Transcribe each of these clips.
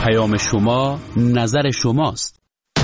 پیام شما نظر شماست.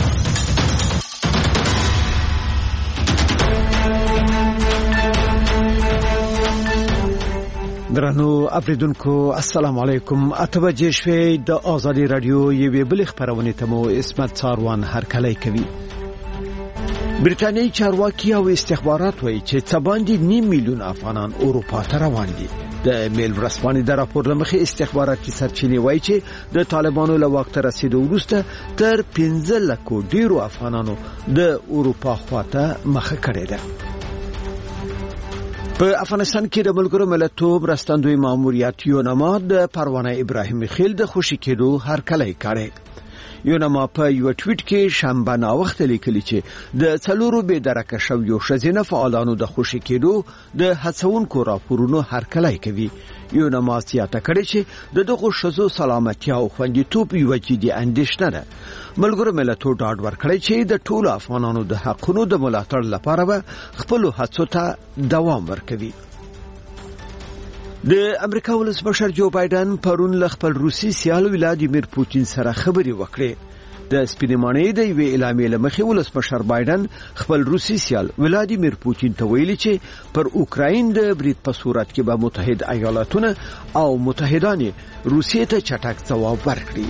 درنو اوریدونکو السلام علیکم. اتوجه شوی د آزادی رادیو یوې بل خبرونه ته مو اسمت څاروان هرکلی کوي. بریټانیایی چارواکي او استخبارات وایي چې څه باندې 9 میلیون افغانان اروپا ته روان دي. د میل ورځپاڼې د راپور لمخې استخباراتي سرچینې وایي چې د طالبانو له واک ته رسیدو وروسته تر 15 لک ډیرو افغانانو د اروپا خواته مخه کړې ده. په افغانستان کې د ملګرو ملتونو مرستندوی ماموریت یونما د پروانه ابراهیم خیل د خوشی کېدو هرکلی کړی. یونما په یو ټویټ کې شنبه ناوخته لیکلی چې د څلورو بې درکه شویو ښځینه فعالانو د خوشی کېدو د هڅونکو راپورونو هرکلی کوي. یونما زیاته کړې چې دغه ښځو سلامتیا او خوندیتوب یو جدي اندېښنه ده. ملګرو ملتونو ډاډ ورکړی چې د ټولو افغانانو د حقونو د ملاتړ لپاره به خپل هڅو ته دوام ورکوي. د امریکا ولسمشر جو بایدن پرون له خپل روسي سیال ولادیمیر پوتین سره خبرې وکړې. د سپینمانې د یوې اعلامیې له مخې ولسمشر بایدن خپل روسي سیال ولادیمیر پوتین ته ویلي چې پر اوکراین د برید په صورت کې به متحد ایالاتونه او متحدان روسیې ته چټک ځواب ورکړي.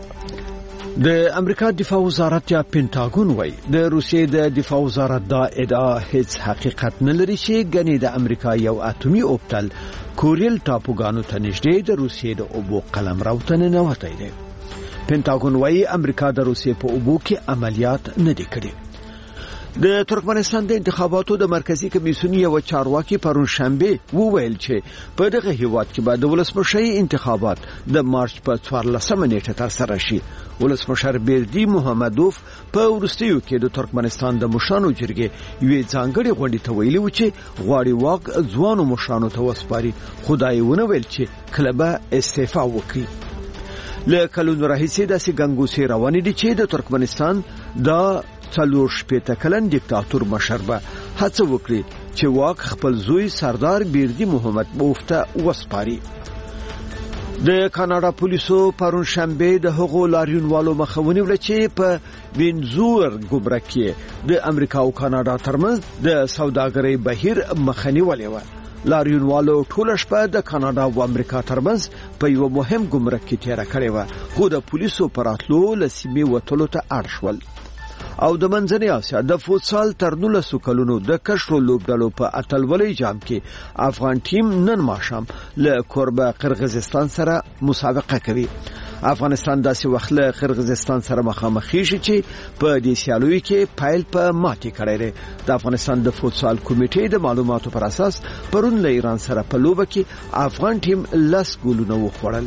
د امریکا دفاع وزارت یا پینټاګون وایي د روسیې د دفاع وزارت دا ادعا هیڅ حقیقت نه لري چې ګنې د امریکا یو اتومي اوبتل کوریل ټاپوګانو ته نږدې د روسیې د اوبو قلمرو ته ننوتی دی. پینټاګون وایي امریکا د روسیې په اوبو کې عملیات نه دي کړي. د ترکمنستان د انتخاباتو د مرکزی کمیسیون یو چارواکي پرون شنبه وویل چې په دغه هیواد کې به د ولسمشرۍ انتخابات د مارچ په 14 نیټه ترسره شي. ولسمشر بیردی محمدوف په وروستیو کې د ترکمنستان د مشرانو جرګې یوې ځانګړې غونډې ته ویلي و چې غواړي واک ځوانو مشرانو ته وسپاري. خدای ونه ویل چې کله به استعفا وکړي. له کلونو راهیسې داسې ګنګوسې روانې دي چې د ترکمنستان د 40 کلن دیکتاتور مشر به هڅه وکړي چې واک خپل زوی سردار بیردی محمدوف ته وسپاري. د کاناډا پولیسو پرون شنبه د هغو لاریونوالو مخه ونیوله چې په وینزور ګمرک کې د امریکا او کاناډا ترمنځ د سوداګرۍ بهیر مخنیولې و. لاریونوالو ټول شپه د کاناډا او امریکا ترمنځ په یو مهم ګمرک کې تیر کړی و، خو د پولیسو پراتلو لسیمه وټلو ته اړ شول. او د منځنۍ اسیا د فوتسال تر 19 کلونو د کشرو لوبډلو په اتلولۍ جام کې افغان ټیم نن ماښام له کوربه قرغیزستان سره مسابقه کوي. افغانستان داسې وخت له قرغیزستان سره مخامخ شي چې په دې سیالوي کې پایل په ماتې کړی دی. د افغانستان د فوتسال کمیټې د معلوماتو پر اساس پرون له ایران سره په لوبه کې افغان ټیم 10 ګولونه وخوړل.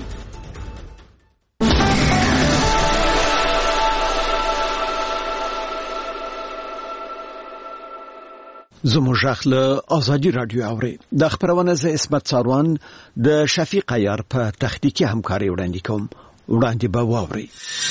زموږ له آزادی رادیو اوري د خبرونه ز اسمت څاروان د شفیق عیار په تخنیکی همکاري وړاندې کوم. وړاندې به واوري.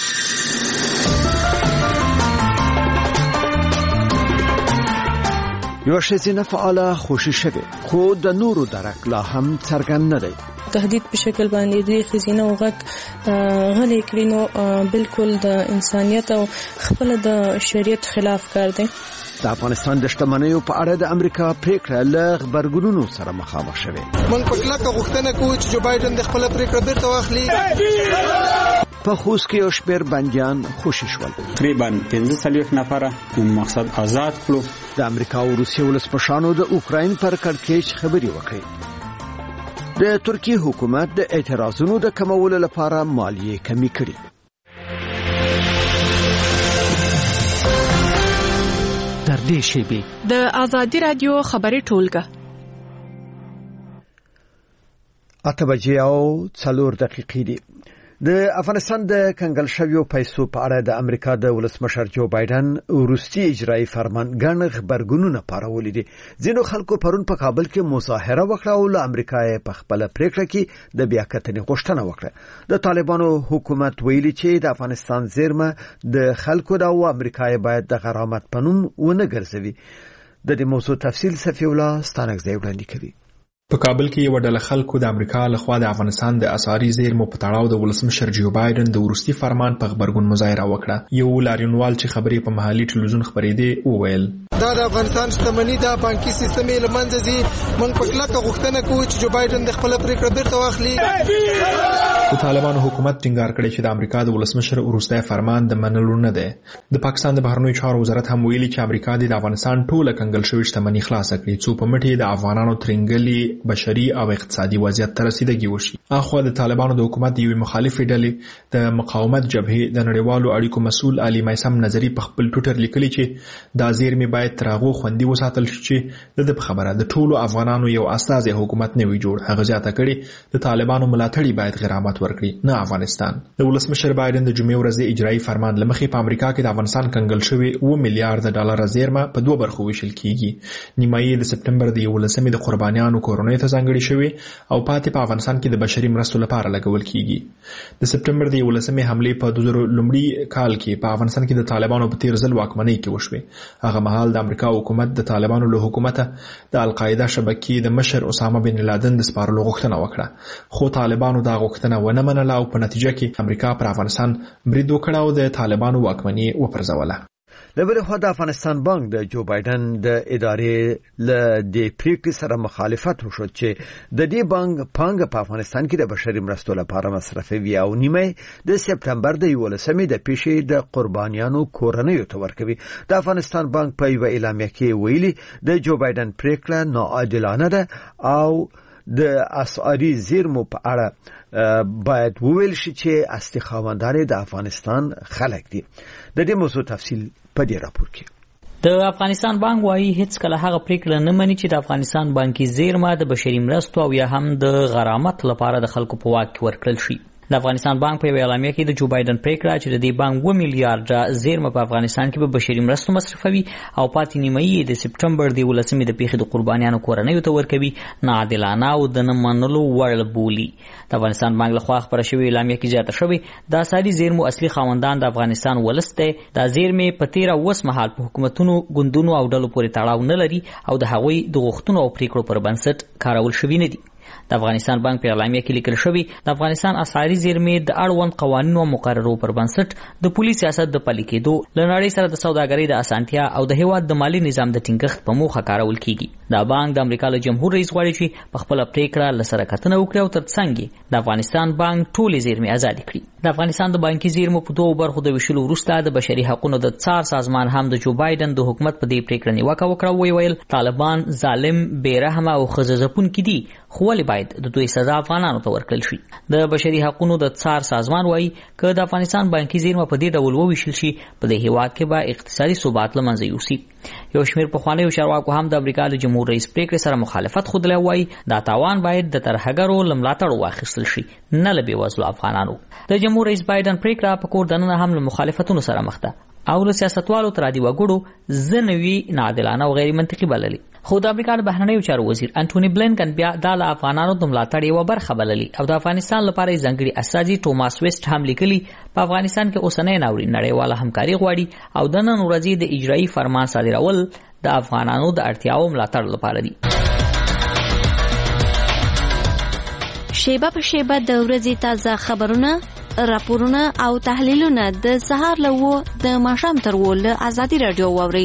یو ښځینه فعاله خوشی شوه خو د نورو درک لا هم څرګند نه دی. تهدید په شکل باندې د ښځینه وغږ غلې کړي نو بالکل د انسانیت او خپل د شریعت خلاف کار دی. د افغانستان د شتمنیو په اړه د امریکا پریکړه له خبرګونونو سره مخامخ شوه. من په کلکه غوښتنه کوي چې جو بایدن د خپل پریکړه بیرته واخلي. په خوست کې یو شمېر بندیان خوشي شول. تقریبا 15 نفره مقصد آزاد کړو. د امریکا او روسیې ولسمشرانو د اوکراین پر کړکېچ خبرې وکړې. د ترکیه حکومت د اعتراضونو د کمولو لپاره مالیه کمی کړې. در دې شیبه د آزادی رادیو خبري ټولګه 8:04 دي. د افغانستان د کنګل شویو پیسو په اړه د امریکا د ولسمشر جو بایدن وروستي اجرایي فرمان ګڼ خبرګونونه پارولې دي. ځینو خلکو پرون په کابل کې مظاهره وکړه او له امریکا په خپل پریکړه کې د بیاکتنې غوښتنه وکړه. د طالبانو حکومت ویلي چې د افغانستان زیرمه د خلکو د او امریکا باید د غرامت پنوم ونه ګرځوي. د دې موضوع تفصیل صفی الله ستانک ځای وړاندې کوي. په کابل کې یو ډله خلکو د امریکا لخوا د افغانستان د اسعاري زیرمو په تړاو د ولسمشر جو بایدن د وروستي فرمان په غبرګون مظاهره وکړه. یو لاریونوال چې خبرې په محلي ټلویزیون خبرېدې وویل دا د افغانستان شتمنۍ د بانکي سیستم له منځه ځي. موږ په کلکه غوښتنه کوو چې جو بایدن د خپل پریکړه بیرته واخلي. د طالبانو حکومت ټینګار کړی چې د امریکا د ولسمشر وروستی فرمان د منلو نه دی. د پاکستان د بهرنیو چارو وزارت هم ویلي چې امریکا د افغانستان ټوله کنګل شوې شتمنۍ خلاصه کړي څو په مټې د افغانانو ترنګلي بشري او اقتصادي وضعیت ته رسیدګي وشي. اخوا د طالبانو د حکومت د یوې مخالفې ډلې د مقاومت جبهې د نړیوالو اړیکو مسؤل علي میثم نظري په خپل ټویټر لیکلي چې دا زیرمې باید تر هغو خوندي وساتل شي چې د خبره د ټولو افغانانو یو استازي حکومت نه وي جوړ. هغه زیاته کړي د طالبانو ملاتړي باید غرامت ورکړي نه افغانستان. د ولسمشر بایدن د جمعې ورځې اجرایي فرمان لمخې په امریکا کې د افغانستان کنګل شوی 2 میلیارډ ډالر زیرمه په دوه برخو ویشل کیږي. نیمایي د سپټمبر د 11 د قربانیانو کورونې ته ځانګړي شوی او پاتې په افغانستان کې د بشري مرستو لپاره لګول کیږي. د سپټمبر د 11 حملې په 2000 لومړي کال کې په افغانستان کې د طالبانو په تیر ځل واکمنۍ کې وشوه. هغه مهال د امریکا حکومت د طالبانو له حکومت د القاعده شبکې د مشر اسامه بن لادن د سپارلو غوښتنه وکړه، خو طالبانو دا غوښتنه ونه منله او په نتیجه کې امریکا پر افغانستان برید وکړ او د طالبانو واکمنۍ وپرځوله. د بل خوا د افغانستان بانک د جو بایدن د ادارې له د پریکړې سره مخالفت وشو چې د دې بانک پانګه په افغانستان کې د بشري مرستو لپاره مصرفوي او نیمه د سپټمبر د 11 د پیښې د قربانیانو کورنیو ته ورکوي. د افغانستان بانک په یو اعلامیه کې ویلي د جو بایدن پریکړه ناعادلانه ده او د اسعاري زیرمو په اړه باید وویل شي چې اصلي خاوندان د افغانستان خلک دي. د دې موضوع تفصیل په دې راپور کې د افغانستان بانک وايي هیڅ کله هغه پریکړه نه مني چې د افغانستان بانکي زیرمه د بشري مرستو او یا هم د غرامت لپاره د خلکو په واک کې ورکړل شي. د افغانستان بانک په اعلامیه کې د جو بایدن پریکړه چې د دې بانک 2 میلیارډ زیرمه په افغانستان کې به بشري مرستو مصرفوي او پاتې نیمه یې د سپټمبر د 11 د پیښې د قربانیانو کورنیو ته ورکوي ناعادلانه او د نه منلو وړ بولي. د افغانستان بانک لخوا خبره شوې اعلامیه کې زیاته شوې د اسعاري زیرمو اصلي خاوندان د افغانستان ولس دی. د زیرمې په 13 اوس مهال په حکومتونو ګوندونو او ډلو پورې تړاو نه لري او د هغوی د غوښتنو او پریکړو پر بنسټ کارول شوي نه دي. د افغانستان بانک په اعلامیه کې لیکل شوی د افغانستان اسعاري زیرمې د اړوند قوانینو او مقررو پر بنسټ د پولیس سیاست د پلي کېدو له نړۍ سره د سوداګرۍ د اسانتیا او د هیواد د مالی نظام د ټینګښت په موخه کارول کیږي. دا بانک د امریکا له جمهور رئیس غواړي چې په خپل پریکړه لسره کتنه وکړي او ترڅنګ د افغانستان بانک ټولې زیرمې آزاد کړي. د افغانستان د بانکي زیرمو په دوه برخو د ویشلو وروسته د بشري حقوقو د څار سازمان هم د جو بایدن د حکومت په دې پریکړه نیوکه وکړه. ویل طالبان ظالم، بیرحمه او خززپونکي دي، خو ولې باید د دوی سزا افغانانو ته ورکړل شي؟ د بشري حقوقو د څار سازمان وایي که د افغانستان بانکي زیرمه په دې ډول وویشل شي په دې هیواد کې به اقتصادي ثبات له منځه یوسي. یو شمېر پخوانیو چارواکو هم د امریکا د جمهور رئیس پریکړې سره مخالفت ښودلی وایي دا تاوان باید د ترهګرو له ملاتړو واخیستل شي نه له بېوزلو افغانانو. د جمهور رئیس بایدن پریکړه په کور دننه هم له مخالفتونو سره مخ ده او له سیاستوالو تر عادي وګړو ځنوي ناعادلانه او غیر منطقي بللي. خو د امریکا د بهرنیو چارو وزیر انټونی بلینکن بیا دا له افغانانو د ملاتړ یوه برخه بللي او د افغانستان لپاره یې ځانګړي استازي ټوماس ویسټ هم لیکلي په افغانستان کې اوسنی ناورین نړیواله همکاري غواړي او د نن ورځې د اجرایي فرمان صادرول د افغانانو د اړتیاو ملاتړ لپاره دي. شیبه په شیبه د ورځې تازه خبرونه، راپورونه او تحلیلونه د سهار له 9 د ماښام تر 10 له ازادي رادیو واورئ.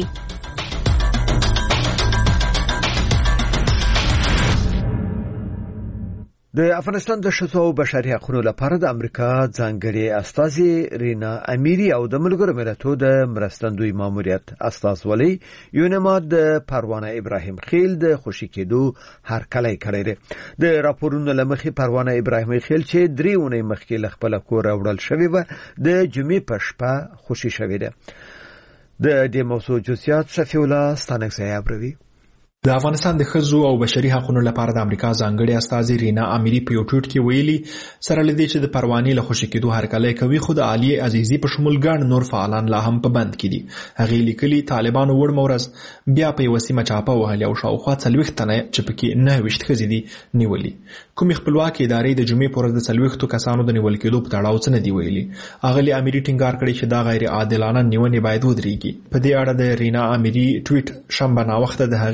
د افغانستان د ښځو او بشري حقوقو لپاره د امریکا ځانګړي استازي رینا امیری او د ملګرو ملتونو د مرستندوی ماموریت استازولي یونما د پروانه ابراهیم خیل د خوشی کېدو هرکلی کړی دی. د راپورونو لمخې پروانه ابراهیم خیل چې 3 ونې مخکې له خپل کور وړل شوی و د جمعې په شپه خوشی شوی دی. د دې موضوع جزئیات شفیع الله ستانکزی ابروي. د افغانستان د ښځو او بشري حقوقو لپاره د امریکا ځانګړي استازي رینا امیری په یو ټویټ کې ویلي سره لدې چې د پروانې له خوشی کېدو هرکلی کوي خو د عالیه عزیزي په شمول ګڼ نور فعالان لا هم په بند کې دي. هغې لیکلي طالبانو وړ مورز بیا په یوه سیمه چاپه وهلې او شاوخوا 40 تنه چې پکې 29 ښځې دي نیولي. کومې خپلواکې ادارې د جمعې په ورځ د 40 کسانو د نیول کېدو په تړاو څه نه دي ویلي. اغلې امیری ټینګار کړی چې دا غیر عادلانه نیونې باید ودرېږي. په دې اړه د رینا امیری ټویټ شنبه ناوخته د هغې له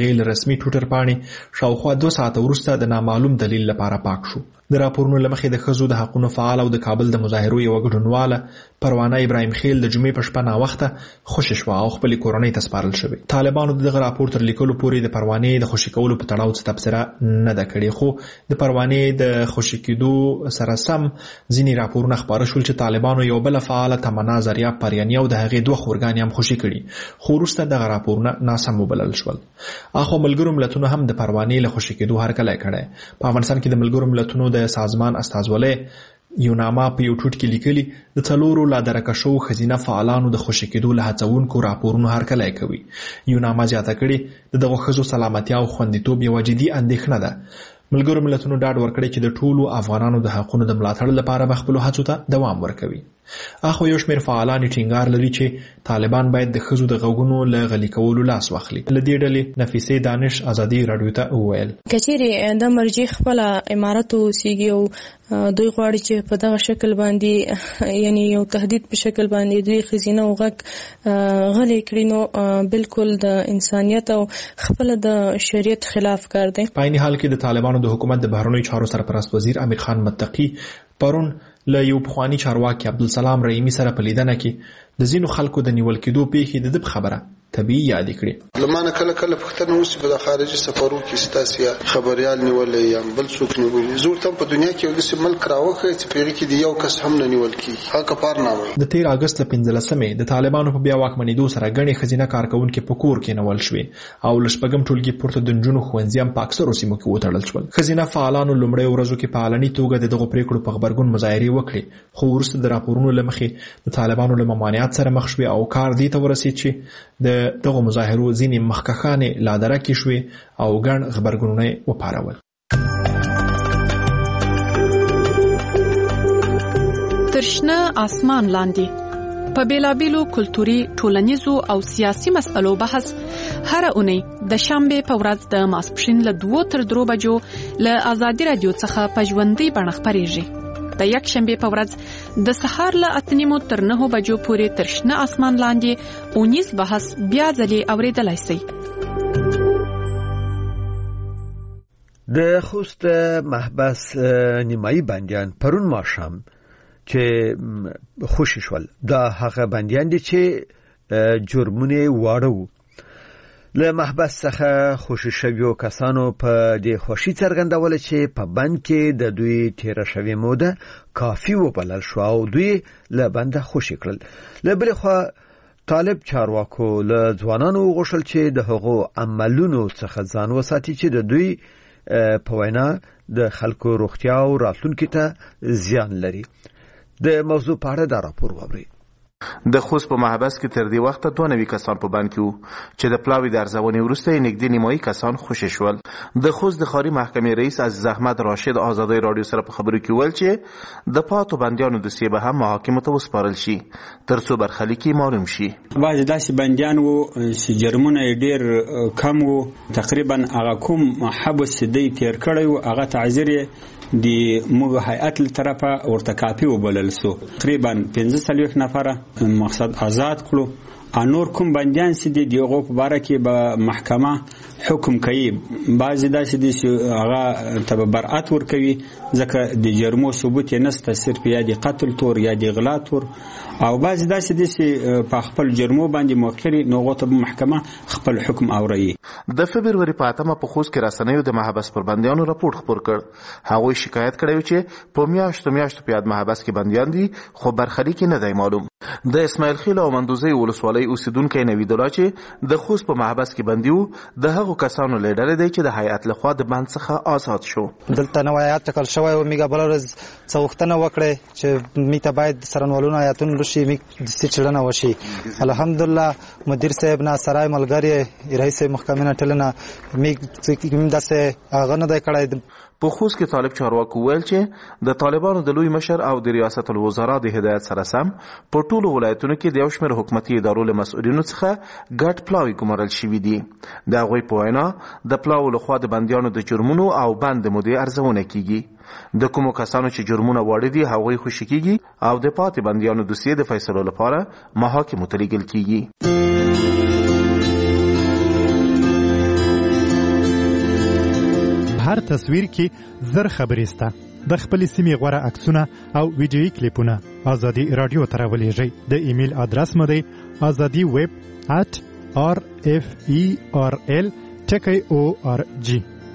رسمي ټویټر پاڼې شاوخوا 2 ساعته وروسته د نامعلوم دلیل لپاره پاک شو. د راپورونو لمخې د ښځو د حقونو فعال او د کابل د مظاهرو یو ګډونواله پروانه ابراهیم خیل د جمعې په شپه ناوخته خوشي شوه او خپل کورنۍ ته سپارل شوې. طالبانو دغه راپور تر لیکلو پورې د پروانې د خوشي کولو په تړاو څه تبصره نه ده کړې، خو د پروانې د خوشي کېدو سره سم ځینې راپورونه خپاره شول چې طالبانو یو بل فعال تمنا زریاب پریانی او د هغې 2 خورګانې هم خوشي کړي، خو وروسته دغه راپورونه ناسم وبلل شول. اخو ملګرو ملتونو هم د پروانې له خوشي کېدو هرکلی کړی. په افغانستان کې د ملګرو ملتونو د سازمان استازولۍ یوناما په یو ټوټ کې لیکلي د 4 لا درکه شو ښځینه فعالانو د خوشي کېدو له هڅونکو راپورونو هرکلی کوي. یوناما زیاته کړي د دغو ښځو سلامتیا او خوندیتوب یوه جدي اندېښنه ده. ملګرو ملتونو ډاډ ورکړی چې د ټولو افغانانو د حقونو د ملاتړ لپاره به خپلو هڅو ته دوام ورکوي. اخو یو شمېر فعالان ټینګار لري چې طالبان باید د ښځو د غوږونو له غلي کولو لاس واخلي. له دې ډلې نفیسې دانش ازادي راډیو ته وویل که چیرې د مرجع خپله عمارت اوسیږي او دوی غواړي چې په دغه شکل باندې یعنی یو تهدید په شکل باندې دوی ښځینه او غږ غلی کړي نو بالکل د انسانیت او خپله د شریعت خلاف کار دی. په عین حال کې د طالبانو د حکومت د بهرنیو چارو سرپرست وزیر امیر خان متقي پرون له یو پخواني چارواکي عبدالسلام رحیمي سره په لیدنه کې د ځینو خلکو د نیول کېدو پیښې د ده خبره طبیعي یادې کړې. لمانه کله کله پوښتنه وشي په خارجي سفرو کې ستاسو خبريال نیولې یا بل څوک نیولې زور ته په دنیا کې یو داسې ملک راوخی چې پیری کې دی یو کس هم نه نیول کیږي. هغه کفارنامه د 13 اگست 15 د طالبانو په بیا واکمنېدو سره غني خزینه کارکونکو په کور کې نیول شوې او لشپږم ټولګي پورته د نجونو ښوونځي هم په اکثرو سیمو کې وتړل شول. خزینه فعالانو لومړی ورځو کې په علني توګه دغه پریکړو په خبرګون مظاهرې وکړې، خو وروسته د راپورونو لمخې د طالبانو له ممانعت سره مخ شوې او کار دې ته ورسېد چې د دغه مظاهرو ځینې مخکښانې لادرکې شوې او ګڼ غبرګونونه یې وپارول. تر شنه اسمان لاندې په بیلابیلو کلتوري، ټولنیزو او سیاسي مسئلو بحث هر اونۍ د شنبې په ورځ د ماسپښین له 2 تر 3 بجو له آزادي رادیو څخه په ژوندۍ بڼه خپرېږي. د یک شنبې په ورځ د سهار له 8:30 تر 9 بجو پورې تر شنه اسمان لاندې اونیز بحث بیا ځلې اوریدلای شئ. د خوست محبس نیمایي بندیان پرون ماښام چې خوشي شول. دا هغه بندیان دي چې جرمونه واړو. له محبس څخه خوشي شویو کسانو په دې خوشي څرګندول چې په بند کې د دوی تیر شوی موده کافي وبلل شو او دوی له بنده خوشي کړل. له بل خوا طالب چارواکو له ځوانانو غوښتل چې د هغو عملونو څخه ځان وساتي چې د دوی په وینا د خلکو روغتیا او راتلونکي ته زیان لري. د موضوع په اړه دا راپور ووري. د خوست په محبس کې تر دې وخته 92 کسان په بند کې وو چې د پلاوي د ارزونې وروسته یې نږدې نیمایي کسان خوشي شول. د خوست د ښاري محکمې رئیس عزیز احمد راشد آزادۍ راډیو سره په خبرو کې ویل چې د پاتو بندیانو دوسیې به هم محاکمو ته وسپارل شي تر څو برخلیکي معلوم شي. بعضې داسې بندیان وو چې جرمونه یې ډېر کم وو، تقریبا هغه کوم حبس چې دی تیر کړی وو هغه تعزیر د موږ هیئت له طرفه ورته کاپي وبلل سو. تقریبا 45 نفره مقصد آزاد کړو. نور کوم بندیان چې دي دغه په باره کې به محکمه حکم کوي. بعضې داسې دي چې هغه ته به برأت ورکوي ځکه د جرمو ثبوت یې نشته، صرف یا د قتل تور یا د غلا تور، او بعضې داسې دي چې په خپل جرمو باندې موقري نو هغو ته به محکمه خپل حکم اوري. د فبروري په 8 په خوست کې رسنیو د محبس پر بندیانو راپور خپور کړ. هغوی شکایت کړی چې په میاشتو په یاد محبس کې بندیان دي خو برخلیک نه دی معلوم. د اسماعیل خیل او مندوزۍ ولسوالۍ اوسیدونکی نوید الله چې د خوست په محبس کې بندي وو د هغو کسانو له ډلې دی چې د هیئت لخوا د بند څخه آزاد شو. دلته نوی هیئت ټاکل شوی و. میږه بله ورځ څه غوښتنه وکړې چې موږ ته باید څارنوالونه هیئتونه وشي، موږ دستي څېړنه وشي. الحمدلله مدیر صاحب نه سرای ملګري رئیس محکمې نه ټلنه موږ داسې هغه نه دی کړی. په خوست کې طالب چارواکو ویل چې د طالبانو د لوی مشر او د ریاست الوزرا د هدایت سره سم په ټولو ولایتونو کې د یو شمېر حکومتي ادارو له مسؤلینو څخه ګډ پلاوي ګمارل شوي دي. د هغوی په وینا د پلاو لخوا د بندیانو د جرمونو او بند د مودې ارزونه کیږي. د کومو کسانو چې جرمونه واړه دي هغوی خوشي کیږي او د پاتې بندیانو دوسیې د فیصلو لپاره محاکمو ته لیږل کیږي. هر تصویر کې زر خبرې سته. د خپل سیمې غوره عکسونه او ویډیویي کلیپونه ازادي رادیو ته راولېږئ. د ایمیل ادرس مو دی azadiweb@referl.org.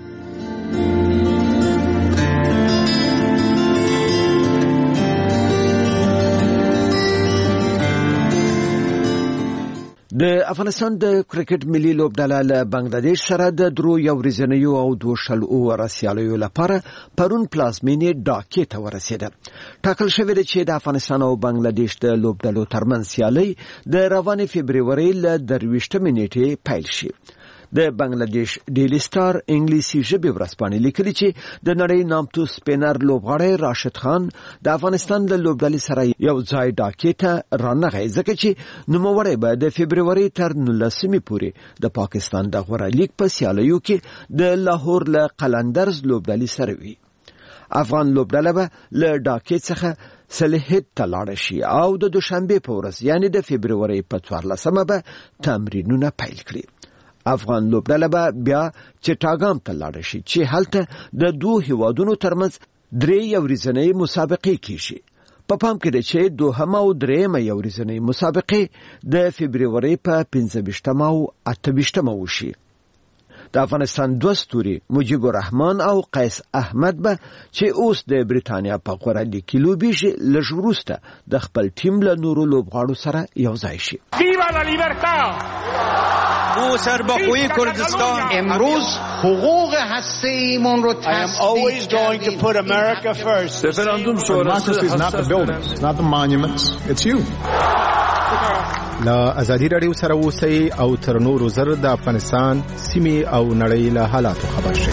د افغانستان د کرکټ ملي لوبډله له بنگلاديش سره د درو یو ورځنیو او 2 رسیالیو لپاره پرون پلازمینې ډاکې ته ورسېده. ټاکل شوې ده چې د افغانستان او بنگلاديش د لوبډلو ترمنځ سیالي د روانې فبرवरी له 23 نیټې پیل شي. د بنگلاديش ډیلی سٹار انګلیسي ژبې ورځپاڼې لیکلي چې د نړۍ نامتو سپینر لوبغاړی راشد خان د افغانستان د لوبډلې سره یو ځای ډاکې ته رانغی ځکه چې نوموړی به د فبرवरी تر 19 پورې د پاکستان د غوره لیګ په سیالیو کې د لاهور له قلندرز لوبډلې سره وي. افغان لوبډله به له ډاکې څخه سلهټ ته لاړه شي او د دوشنبه په ورځ یعنی د فبرवरी په 14مه به تمرینونه پیل کړي. افغان لوبډله به بیا چټاګام ته لاړه شي چې هلته د دوه هیوادونو ترمنځ 3 ورځنۍ مسابقې کیږي. په پام کې ده چې دوهمه او درېمه ورځنۍ مسابقې د فبرवरी په 15 او 28 وشي. د افغانستان دوه ستوري مجيب الرحمن او قیس احمد به چې اوس د بریتانیا په غوړه لیګ کې لوبیږي لږ وروسته د خپل ټیم له نورو لوبغاړو سره یو ځای شي. ویوا لا لیبرتا او سربخوی کردستان امروز حقوق هسته‌ایمون رو تثبیت کردیم. I am always going to put America first. Referendum شورای is not the buildings, not the monuments, it's you. لا ازادي رادیو سره اوسئ او تر نورو زر د افغانستان سیمې او نړۍ له حالاتو خبر شئ.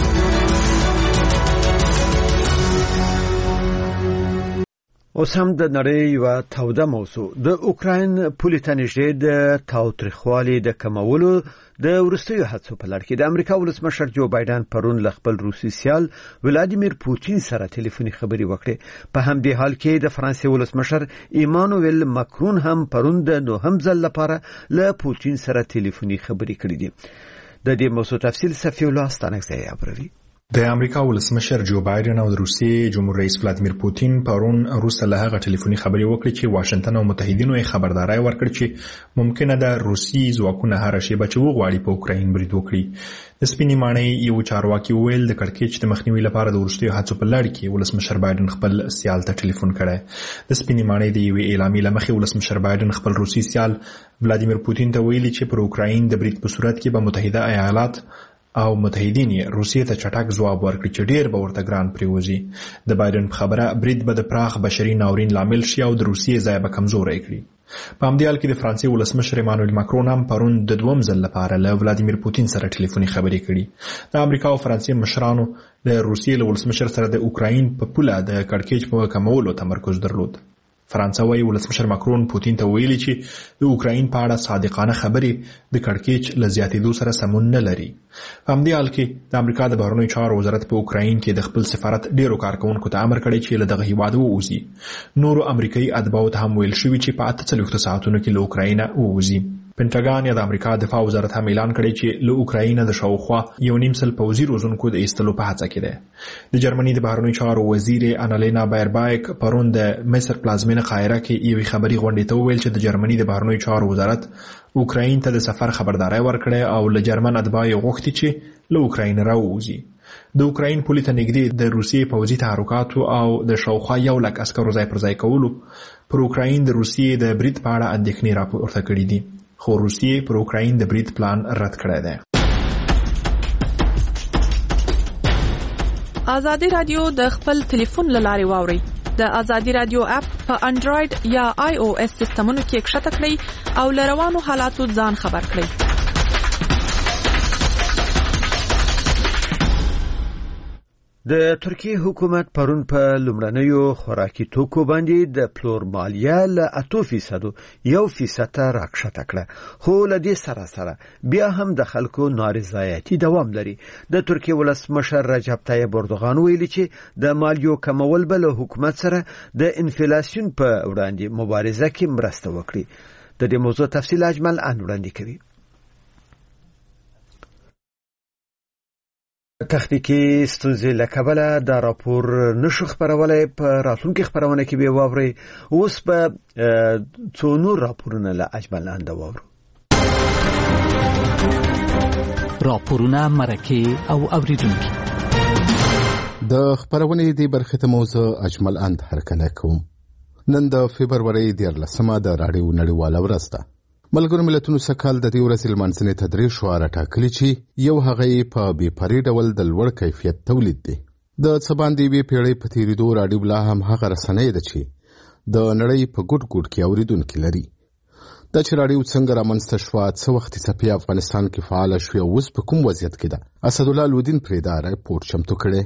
اوس هم د نړۍ یو توده موضوع د اوکراین پولیټانیژې د تاوتریخوالي د کمولو د ورستیو هڅو په لړ کې د امریکا ولسمشر جو بایدن پرون له خپل روسي سیال ولادیمیر پوتین سره ټلیفوني خبرې وکړې. په همدې حال کې د فرانسې ولسمشر ایمانوئل ماکرون هم پرون د نوهم ځل لپاره له پوتین سره ټلیفوني خبرې کړې دي. د دې موضوع تفصیل صفی الله ستانکزی ابروي. د امریکا ولسمشر جو بایدن او د روسیې جمهور رئیس ولادیمیر پوتین پرون روسه له هغه ټلیفوني خبرې وکړې چې واشنگټن او متحدینو یې خبرداري ورکړه چې ممکنه ده روسي ځواکونه هر شی بچو غواړي په اوکراین برید وکړي. د سپینې ماڼۍ یو چارواکي ویل د کړکېچ د مخنیوي لپاره د ورستیو هڅو په لړ کې ولسمشر بایدن خپل سیال ته ټلیفون کړی. د سپینې ماڼۍ د یوې اعلامیې له مخې ولسمشر بایدن خپل روسي سیال ولادیمیر پوتین ته ویلي چې پر اوکراین د برید په صورت کې به متحده ایالات او متحدین روسیې ته چټک ځواب ورکړي چې ډیر به ورته ګران پریوزي. د بایدن په خبره برید به د پراخ بشري ناورین لامل شي او د روسیې ځای به کمزوری کړي. په همدې حال کې د فرانسې ولسمشر ایمانوئل ماکرون هم پرون د دویم ځل لپاره له ولادیمیر پوتین سره ټلیفوني خبرې کړي. د امریکا او فرانسې مشرانو د روسیې له ولسمشر سره د اوکراین په پوله د کړکېچ په کمولو تمرکز درلود. فرانسوي ولسمشر ماکرون پوتین ته ویلي چې د اوکراین په اړه صادقانه خبرې د کړکېچ له زیاتېدو سره سمون نه لري. په همدې حال کې د امریکا د بهرنیو چارو وزارت په اوکراین کې د خپل سفارت ډیرو کارکونکو ته امر کړی چې له دغه هیواد ووځي. نورو امریکایي اتباعو ته هم ویل شوي چې په 48 ساعتونو کې له اوکراین ووځي. پنټاګان یا د امریکا دفاع وزارت هم اعلان کړی چې له اوکراین د شاوخوا 1.5 پوځي روزونکو د ایستلو په هڅه کې ده. د جرمني د بهرنیو چارو وزیر انالینا بایربایک پرون د مصر پلازمینه قاهره کې یوې خبري غونډې ته وویل چې د جرمني د بهرنیو چارو وزارت اوکراین ته د سفر خبرداري ورکړه او له جرمن اتباعو غوښتي چې له اوکراین راووځي. د اوکراین پولې ته نږدې د روسیې پوځي تحرکاتو او د شاوخوا 100,000 عسکرو ځای پر ځای کولو پر اوکراین د روسیې د برید په اړه اندېښنې راپورته کړې دي. خو روسیې پر اوکراین د برید پلان رد کړی دی. ازادي رادیو د خپل ټلیفون له لارې واوري. د ازادي رادیو اپ په انډراید یا آی او اس سیستمونو کې ښکته کړئ او له روانو حالاتو ځان خبر کړئ. د ترکیه حکومت پرون په لومړنیو خوراکي توکو باندې د پلور مالیه له 8% 1% ته راکښته کړه. خو له دې سره بیا هم د خلکو نارضایتي دوام لري. د ترکیه ولسمشر رجب طیب اردوغان ویلي چې د مالیو کمول به له حکومت سره د انفلاسیون په وړاندې مبارزه کې مرسته وکړي. د دې موضوع تفصیل اجمل ان وړاندې کوي. تخنیکی ستونزې له کبله دا راپور نشو خبرولای، په راتلونکي خبرونه کې به واوري. اوس په څو نور راپورونه له اجمل لاندې واورو. راپورونه مرکه او اوریدونکو د خبرونې دی برخه ته موضوع اجمل اند هرکله کوم. نن د فبرवरी 14 د راډیو نړیواله ورځ ده. ملګرو ملتونو سکهال د دې ورځې لمانځنې تدریج شعار ټاکلي چې یو هغه په بې پرې ډول د لوړ کیفیت تولید دی. د څه باندې وی پیړۍ په تیریدو راډیو لا هم هغه رسنۍ ده چې د نړۍ په ګډ ګډ کې اوریدونکي لري. دا چې راډیو څنګه رامنځته شوه، څه وخت څپې افغانستان کې فعاله شوه، اوس په کوم وضعیت کې ده، اسدالله لودین پرېدا رپورټ چمتو کړی.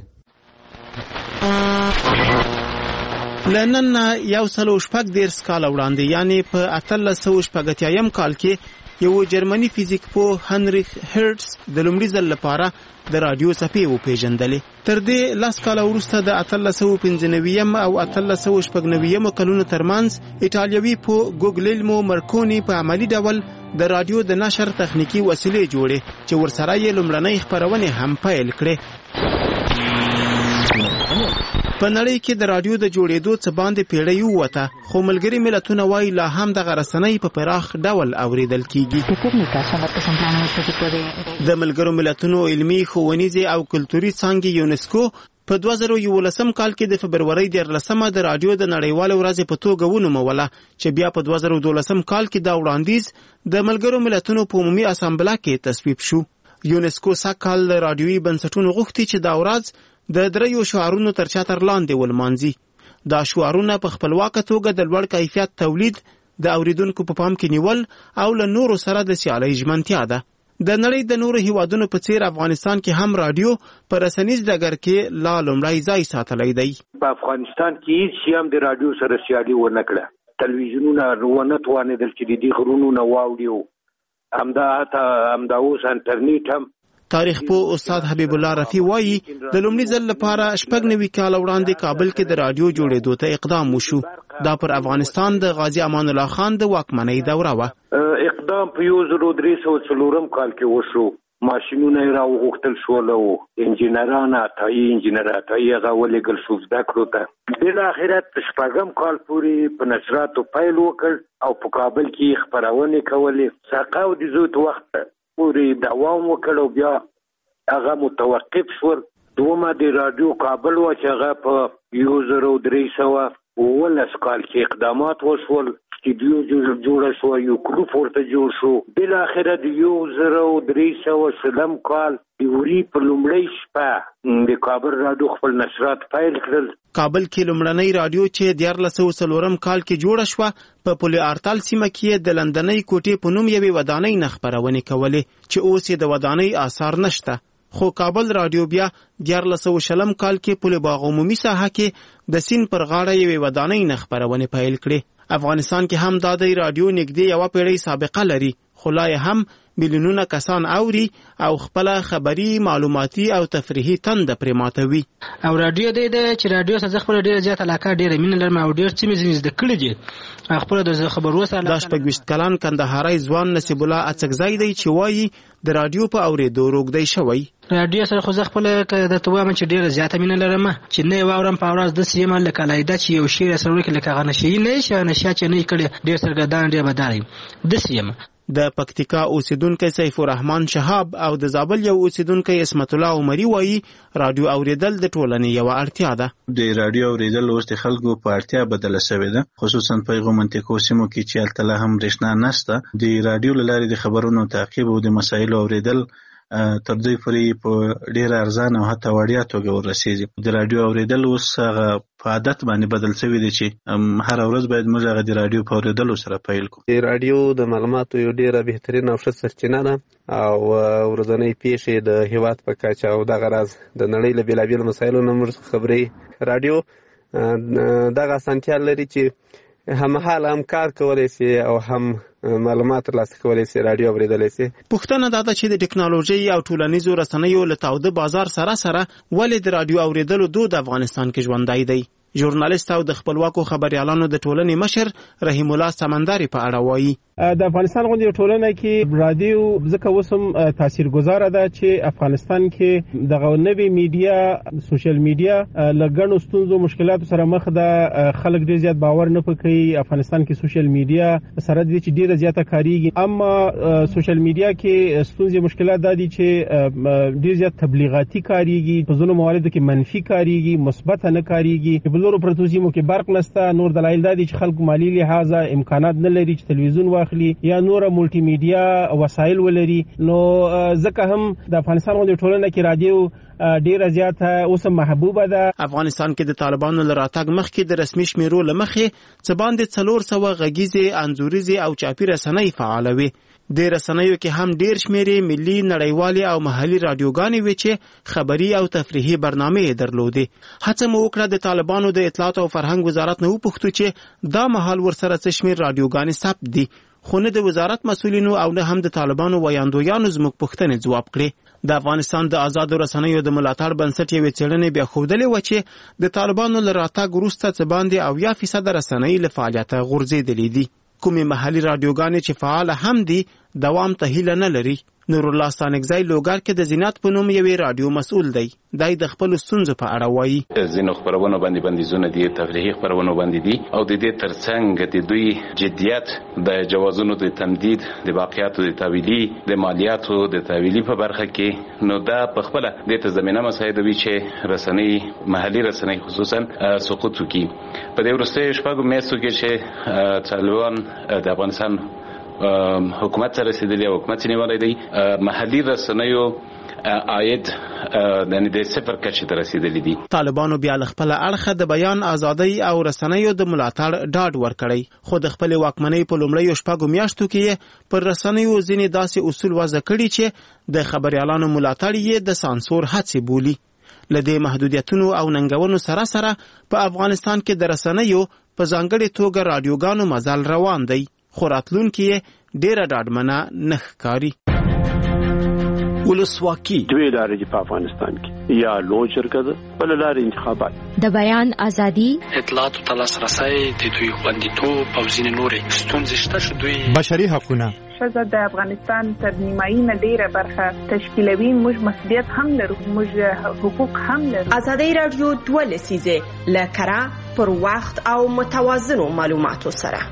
لنن 114 کال وړاندې یعنی په 1880 کال کې یو جرمني فزیک پوه هنریخ هرټز د لومړي ځل لپاره د رادیو څپې وپېژندلې. تر دې 10 کال وروسته د 1895 او 1896 کلونو ترمنځ ایټالوي پوه ګوګلیلمو مرکونی په عملی ډول د رادیو د نشر تخنیکی وسیلې جوړې چې ورسره یې لومړنۍ خبرونه هم پیل کړې. په نړۍ کې د رادیو د جوړېدو څه باندې پیړۍ ووته، خو ملګري ملتونه وایي لا هم د غرسنۍ په پراخ ډول اوریدل کیږي. د ملګرو ملتونو علمي، ښوونیزې او کلتوري څانګې یونسکو په 2011 کال کې د فبرवरी 14 د رادیو د نړیوال ورځې په توګه ونوموله، چې بیا په 2012 کال کې دا وړاندیز د ملګرو ملتونو په عمومي اسامبله کې تصویب شو. یونسکو سکهال رادیوي بنسټونو غوښتي چې دا ورځ د دریو شعارونو تر چتر لاندې ولمانځي. دا شعارونه په خپلواکه توګه د لوړ کیفیت تولید، د اوریدونکو په پام کې نیول او له نورو سره د سیالۍ ژمنتیا ده. د نړۍ د نورو هیوادونو په څیر افغانستان کې هم رادیو په رسنیز ډګر کې لا لومړی ځای ساتلی دی. په افغانستان کې هیڅ هم د رادیو سره سیالي ونه کړه. تلویزیونونه ونه توانېدل چې د دې غرونو نه واوړي. همدا اوس انټرنیټ هم. تاریخ پوه استاد حبیب الله رفیع وایي د لومړي ځل لپاره 96 کال وړاندې کابل کې د رادیو جوړېدو ته اقدام وشو. دا پر افغانستان د غازی امان الله خان د واکمنۍ دوره وه. اقدام په 1304 کال کې وشو. ماشینونه یې راوغوښتل شول او انجینران عطایي هغه ولېږل شو زده کړو ته. بالاخره 6 کال پورې په نشراتو پیل وکړ او په کابل کې خپرونې کولې. ساقاو د زوت وخت پورې دوام وکړ او بیا هغه متوقف شو. دومره د رادیو کابل و چې هغه په 1319 کال کې اقدامات وشول. استودیو جوړ شو، یو کلوب ورته جوړ شو. بالاخره د 1320 کال د وری په لومړۍ شپه د کابل رادیو خپل نشرات پیل کړل. کابل کې لومړنۍ رادیو چې 1404 کال کې جوړه شوه په پل آرتال سیمه کې د لندنۍ کوټې په نوم یوې ودانۍ نه خپرونې کولې چې اوس یې د ودانۍ آثار نشته. خو کابل رادیو بیا 1440 کال کې پل باغ عمومي ساحه کې د سیند پر غاړه یوې ودانۍ نه خپرونې پیل کړې. افغانستان کې هم دا د رادیو نږدې یوه پیړۍ سابقه لري، خو لا هم میلیونونه کسان اوري او خپل خبري، معلوماتي او تفریحي تنده پرې ماتوي. او رادیو دی چې رادیو سره خپل ډیره زیات علاقه، ډیره مینه لرم او ډیر څه مې زده کړی دي. خپل د خبرو سره دا 20 کلن کندهاري ځوان نصیب الله اڅکزی دی چې وایي د رادیو په اورېدو روږدی شوی. رادیو سره خو خپل د توام چې ډیره زیاته مینه لرم چې نه واورم په ورځ د سیمه لکه لایدا چې یو شی سره وکړي لکه غنشي نه چې نه کړي ډیر سرګردان ډیر بداري د سیمه. د پکتیکا اوسیدونکو سیف الرحمن شهاب او د زابل یو اوسیدونکو اسمت الله عمری وایي رادیو اوریدل د ټولنې یو اړتیا ده. د رادیو اوریدل اوس د خلکو په اړتیا بدله شوې ده، خصوصا په هغو منطقو سیمو کې چې هلته لا هم برېښنا نشته. د رادیو له لارې د خبرونو تعقیب او د مسایلو اوریدل تر دوی پورې په ډېره ارزانه او حتی وړیا توګه ورسېږي. د رادیو اوریدل اوس هغه په عادت باندې بدل شوی دی چې هره ورځ باید موږ هغه د رادیو په اوریدلو سره پیل کړو. د رادیو د معلوماتو یو ډېره بهترینه او ښه سرچینه ده او ورځنۍ پیښې د هېواد په کچه او دغه راز د نړۍ له بېلابېلو مسایلو نه موږ خبرې. رادیو دغه اسانتیا لري چې هممهاله هم کار کولی شي او هم معلومات ترلاسه کولی شي، رادیو اورېدلی شي. پوښتنه دا ده چې د ټکنالوژۍ او ټولنیزو رسنیو له تاوده بازار سره ولې د رادیو اورېدلو دود افغانستان کې ژوندی دی. ژورنالیست او د خپلواکو خبریالانو د ټولنې مشر رحیم الله سمندري په اړه وایي د افغانستان غونډې ټولنه کې رادیو ځکه وسم تاثیرګذار ده چې افغانستان کې د نوي میډیا سوشل میډیا لګڼو ستونزو مشکلاتو سره مخ ده. خلک ډیر زیات باور نه پکې افغانستان کې سوشل میډیا سره د چې ډیره زیاته کاریږي، اما سوشل میډیا کې ستونزې مشکلات دي چې ډیر زیات تبلیغاتي کاریږي، په ځینو مواردو کې منفي کاریږي، مثبت نه کاریږي. په لورو پرتو سیمو کې برق نشته، نور دلایل دي چې خلک مالی لحاظه امکانات نه لري چې تلویزیون واخلي یا نور ملټي میډیا وسایل ولري. نو ځکه هم د افغانستان غونډې ټولنه کې رادیو ډیره زیاته اوس محبوبه ده. افغانستان کې د طالبانو لراتګ مخکې د رسمي شمیرو لمخې څه باندې 400 غږیزې انځوریزې او چاپی رسنۍ فعال وي. د رسنیو کې هم ډیر شمیرې ملي، نړیوالي او محلي رادیوګانې وي چې خبري او تفریحي برنامې درلودي. هڅه مو وکړه د طالبانو د اطلاعات او فرهنګ وزارت نه وپوښتو چې دا مهال ورسره څه شمیر رادیوګانې ثبت دي، خو نه د وزارت مسؤلینو او نه هم د طالبانو ویاندویانو زموږ پوښتنې ځواب کړي. د افغانستان د آزادو رسنیو د ملاتړ بنسټ یوې څېړنې بیا ښودلې وه چې د طالبانو له راتګ وروسته څه باندې 80% رسنۍ له فعالیته غورځېدلې دي. کومې محلي رادیوګانې چې فعاله هم دي دوام ته هیله نه لري. نورالله ستانکزی لوګر کې د زینات په نوم یوې رادیو مسؤل دی. دای د خپل ستونزو په اړه وایي. زینو خبرونه باندې بندیزونه دي، تفریحي خبرونه باندې دي، او د دې ترڅنګ د دوی جدیت د جوازونو د تمدید، د باقیاتو د تحویلي، د مالیاتو د تحویلي په برخه کې، نو دا په خپل د ته زمينه مساعدوي چې رسنۍ، محلي رسنۍ خصوصا سقوط وکړي. په دې وروستیو شپږو میاشتو کې چې طالبان د افغانستان حکومت سره رسیدلی او حکومت نیولای دی، محلي رسنیو عاید د صفر کچې ته رسیدلی دي. طالبانو بیا له خپل اړخه د بیان ازادۍ او رسنیو د ملاتړ ډاډ ورکړی، خو د خپل واکمنۍ په لومړیو شپږو میاشتو کې پر رسنیو ځینې داسې اصول وضع کړي چې د خبريالانو ملاتړ یې د سانسور هڅې بولي. لدې محدودیتونو او ننګونو سره سره په افغانستان کې د رسنیو په ځانګړې توګه رادیوګانو مزل روان دی، خو راتلونکي یې ډیره ډاډمنه نه ښکاري. ولسواکي دوی لارې دي په افغانستان کې، یا لوی جرګه ده، بل لارې انتخابات. د بیان ازادي، اطلاعاتو ته لاسرسی، د دوی خوندیتوب او ځینې نورې ستونزې شته چې دوی بشري حقونه. ښځه د افغانستان تر نیمایي نه ډیره برخه تشکیلوي. موږ مسؤلیت هم لرو، موږ حقوق هم لرو. ازادي رادیو 2 لسیزه لکره پر وخت او متوازنو معلوماتو سره.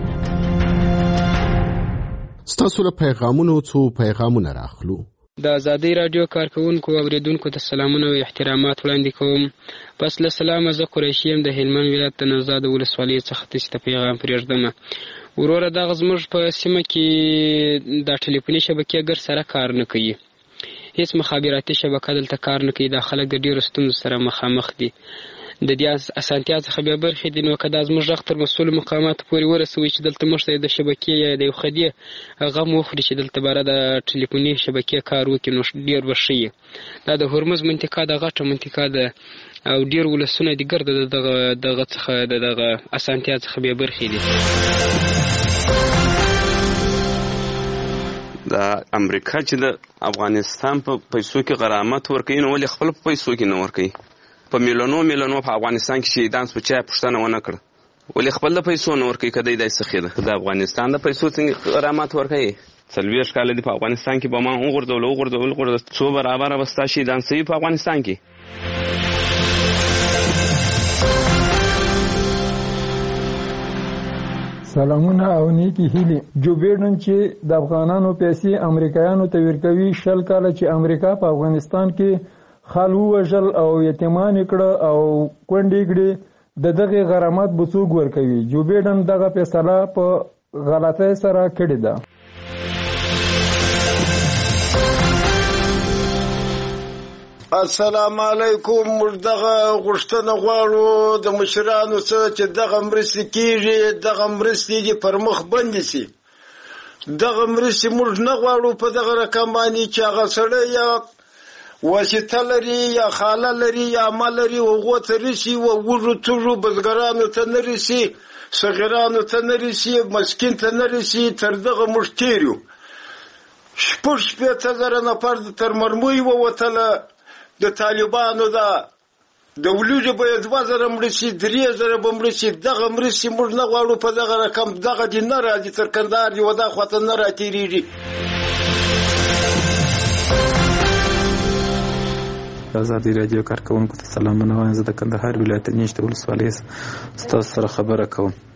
ستاسو له پیغامونو څو پیغامونه راخلو. د ازادي رادیو کارکونکو او اوریدونکو ته سلامونه او احترامات وړاندې کوم. پس له سلامه زه قریشی یم د هلمند ولایت د نوزاد ولسوالۍ څخه تاسو ته پیغام پرېږدم. وروره دغه زموږ په سیمه کې د ټلیفوني شبکې ګر سره کار نه کوي، هیڅ مخابراتي شبکه دلته کار نه کوي. د خلک د ډیرو ستونزو سره مخامخ دي. د دې اسانتیا څخه به برخې دي، نو که دا زموږ غږ تر مسؤل مقاماتو پورې ورسوي چې دلته موږ ته د شبکې یا د یو خدي غم وخوري چې دلته باره د ټلیفوني شبکې کار وکړي، نو ډیر به ښه وي. دا د هرمز منطقه د غټه منطقه ده او ډیر ولسونه دي ګرده دغه څخه دغه اسانتیا څخه به برخې دي. د امریکا چې د افغانستان په پیسو کې غرامت ورکوي، نو ولې خپل په پیسو کې نه ورکوي؟ په میلیونو په افغانستان کې شهیدان په چا پوښتنه ونه کړه، ولې خپل د پیسو نه ورکوي؟ کدی دای سخی ده د افغانستان د پیسو څنګه غرامت ورکوي؟ 40 کال دي په افغانستان کې به ما وګرځول څو برابر وستا شهیدان سوي په افغانستان کې. سلامونه او نیکی هیلي. جو بیډن چې د افغانانو پیسې امریکایانو ته ورکوي، 20 کال چې امریکا په افغانستان کې خالو وژل او یتیمان کړه او کونډې کړې، دغه غرامت به څوک ورکوي؟ جو بیډن دغه فیصله په غلطۍ سره کړې ده. السلام علیکم. موږ دغه غوښتنه غواړو د مشرانو څخه چې دغه مرستې کیږي، دغه مرستې دې پر مخ بندې شي. دغه مرستې موږ نه غواړو په دغه رقم باندې چې هغه سړی یا واسطه لري یا خاله لري یا عمل لري هغو ته رسي، وږو تږو بزګرانو ته نه رسي، صغیرانو ته نه رسي، مسکین ته نه رسي. تر دغه موږ تېر یو. شپږ 8000 نفر تر مرمۍ ووتله د طالبانو د ولیجو به 2000 مړ شي 3000 به مړ شي دغه مرستې موږ نه غواړو په دغه رقم دغه دي نه راځي تر کندهار یو دا خواته نه راتېرېږي. ازادي راډیو کارکونکو ته سلامونه وایم. زه د کندهار ولایت نیشته ولسوالۍ ستاسو سره خبره کوم.